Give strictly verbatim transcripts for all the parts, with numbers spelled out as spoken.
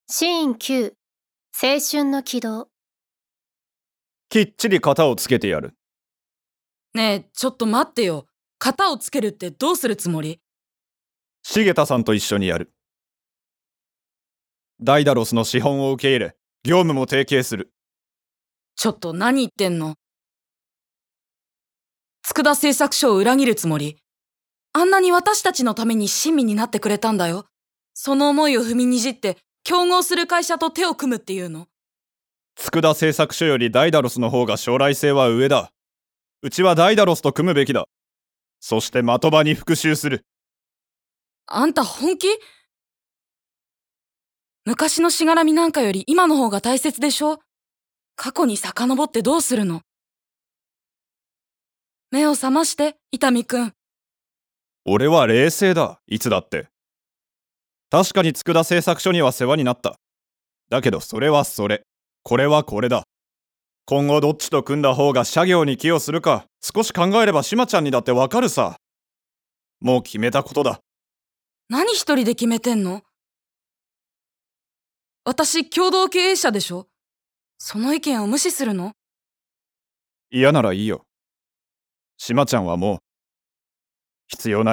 シーンきゅう、青春の軌道。 きっちり型をつけてやる。 ねえ、ちょっと待ってよ。型をつけるってどうするつもり？ 重田さんと一緒にやる。ダイダロスの資本を受け入れ、業務も提携する。 ちょっと何言ってんの？佃製作所を裏切るつもり？あんなに私たちのために親身になってくれたんだよ。その思いを踏みにじって競合する会社と手を組むっていうの？ 佃製作所よりダイダロスの方が将来性は上だ。うちはダイダロスと組むべきだ。そして的場に復讐する。 あんた本気？昔のしがらみなんかより今の方が大切でしょ？過去に遡ってどうするの？目を覚まして、伊丹くん。 俺は冷静だ、いつだって。確かに佃製作所には世話になった。だけどそれはそれ。これはこれだ。今後どっちと組んだ方が社業に寄与するか、少し考えれば島ちゃんにだってわかるさ。もう決めたことだ。 何一人で決めてんの？私、共同経営者でしょ？その意見を無視するの？ 嫌ならいいよ。島ちゃんはもう必要ない。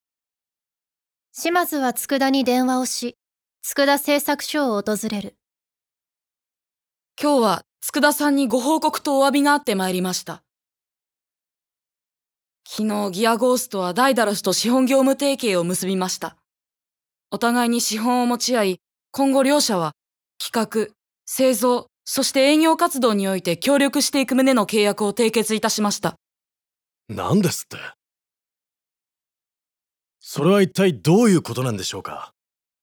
島津は佃に電話をし、佃製作所を訪れる。 今日は佃さんにご報告とお詫びがあってまいりました。昨日ギアゴーストはダイダロスと資本業務提携を結びました。お互いに資本を持ち合い、今後両社は企画、製造、そして営業活動において協力していく旨の契約を締結いたしました。 何ですって？それは一体どういうことなんでしょうか？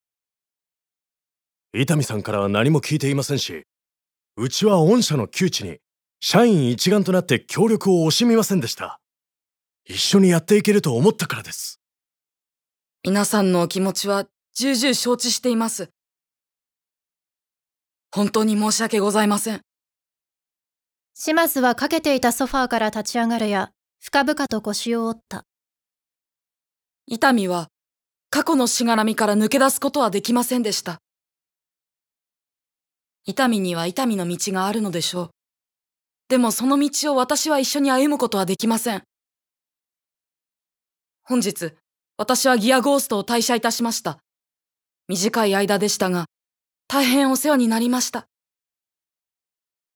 伊丹さんからは何も聞いていませんし、うちは御社の窮地に社員一丸となって協力を惜しみませんでした。一緒にやっていけると思ったからです。 皆さんのお気持ちは重々承知しています。本当に申し訳ございません。 島津はかけていたソファーから立ち上がるや、深々と腰を折った。 伊丹は過去のしがらみから抜け出すことはできませんでした。伊丹には伊丹の道があるのでしょう。でもその道を私は一緒に歩むことはできません。本日、私はギアゴーストを退社いたしました。短い間でしたが、大変お世話になりました。